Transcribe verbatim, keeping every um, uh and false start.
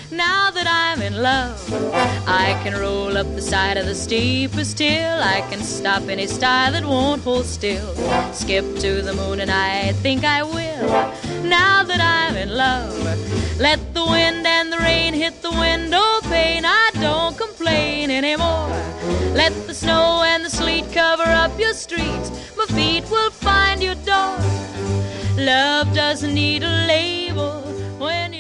Now that I'm in love, I can roll up the side of the steepest hill. I can stop any star that won't hold still. Skip to the moon and I think I will. Now that I'm in love, let the wind and the rain hit the window pane. I don't complain anymore. Let the snow and the sleet cover up your streets. My feet will find your door. Love doesn't need a label when you